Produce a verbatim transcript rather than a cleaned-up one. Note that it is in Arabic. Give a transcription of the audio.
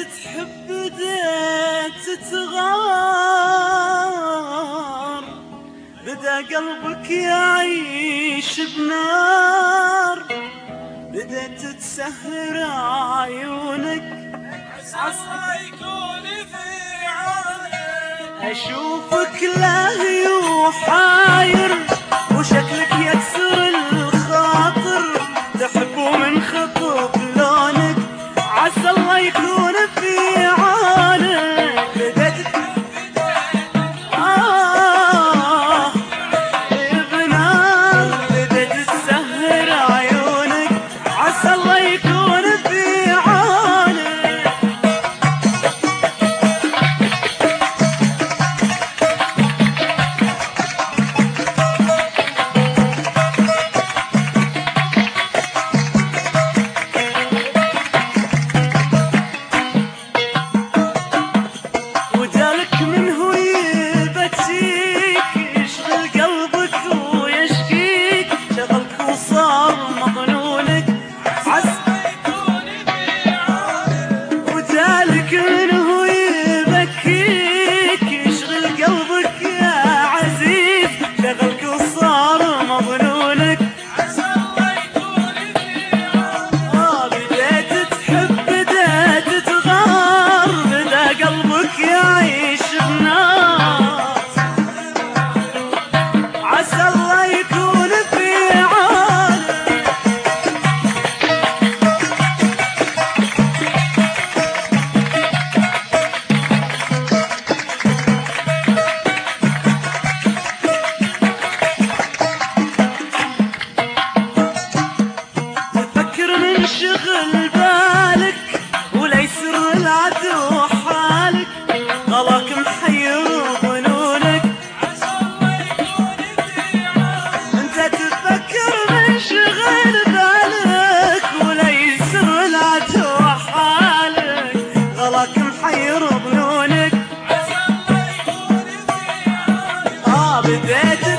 تحب بديت تتغار، بدا قلبك يعيش بنار، بديت تسهر عيونك عسى يكون في عونك. اشوفك لاهي وحاير وشكلك يكسر الخاطر، تحب من خطف لونك عسى الله يكون في عونك. بديت آه بنار، بديت تسهر عيونك عسى الله يكون في عونك. وجالك من هو يبكيك يشغل قلبك ويشكيك، شغلك وصار مظنونك عسى يكون في عونك. وجالك من هو يبكيك يشغل قلبك يا عزيز، شغلك وصار مظنونك. عسى الله يكون في عونك. آه بديت تحب بديت تغار، بدا قلبك يعيش بنار، عسى الله يكون في عونك. تفكر من شغل بالك ولا يسر العدو حالك، غلاك محير ظنونك. عسى الله يكون في عونك. انت تفكر من شغل بالك ولا يسر العدو حالك، غلاك محير ظنونك. عسى الله يكون في عونك. اه بديت